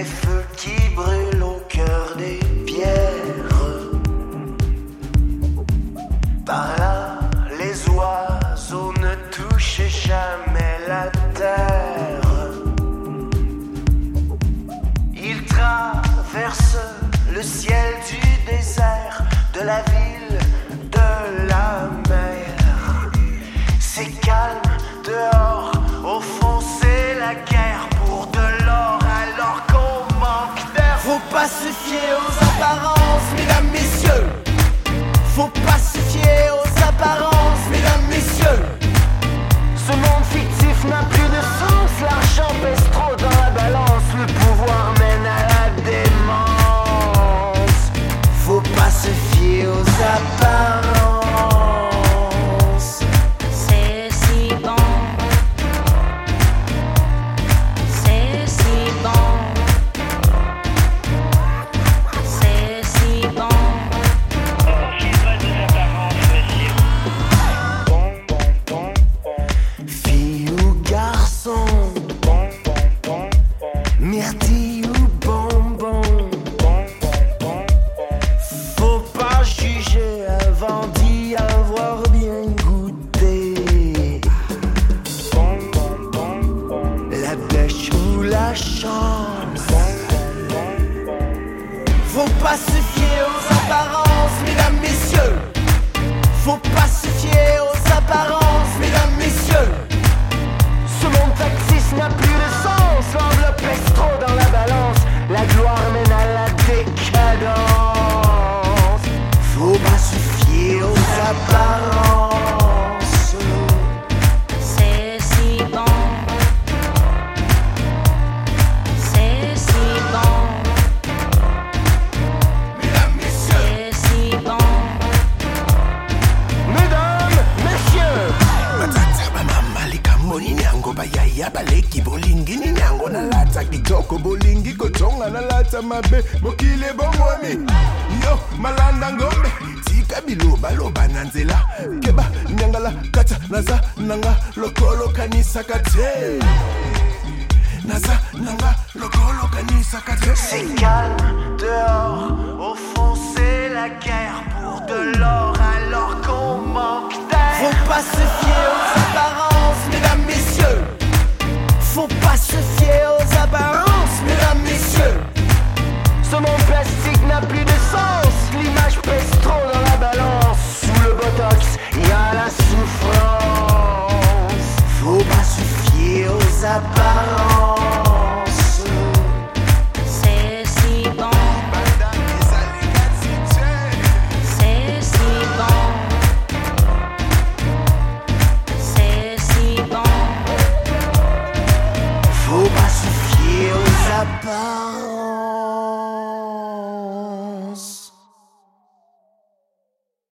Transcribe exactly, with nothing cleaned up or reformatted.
les feux qui brûlent au cœur des pierres. Par là, les oiseaux ne touchaient jamais la terre. Ils traversent le ciel du désert, de la ville, de la mer. C'est calme dehors, au fond c'est la guerre pour de l'or alors qu'on manque d'air. Faut pas se fier aux apparences, mesdames, messieurs. Faut pas se fier aux apparences, mesdames, messieurs. Ce monde fictif n'a plus de sens, l'argent pèse trop dans la balance, le pouvoir mène à la démence. Faut pas se fier aux apparences. C'est si bon, c'est si bon, c'est si bon. Fille ou garçon, myrtille ou bonbon. Faut pas juger avant d'y avoir bien goûté. La pêche ou la chance. Faut pas se fier aux apparences, mesdames, messieurs. Faut pas se fier aux apparences, mesdames, messieurs. Ce monde factice n'a plus de sens, l'enveloppe pèse trop dans la balance, la gloire mène à la décadence. Faut pas se fier aux apparences. C'est si bon, c'est si bon, Mesdames, messieurs. c'est si bon. Mesdames, messieurs, Matata mama likamoni nyango bayaya baleki bolingi ni nyango nalata kitoko bolingi kotonga nalata mabe mokile bomwami yo malanda ngombe tika biloba loba nanzela keba nyangala kata naza nanga lokolo kanisa kate naza nanga lokolo kanisa kate. c'est calme dehors, au fond c'est la guerre pour de l'or alors qu'on manque d'air. Faut pas se fier aux apparences, mesdames, messieurs. Faut pas se fier aux apparences, mesdames, messieurs. Ce monde plastique n'a plus de sens, l'image pèse trop dans la balance, sous le botox y a la souffrance. Faut pas se fier aux apparences. C'est si bon, c'est si bon, c'est si bon. Faut pas se fier aux apparences.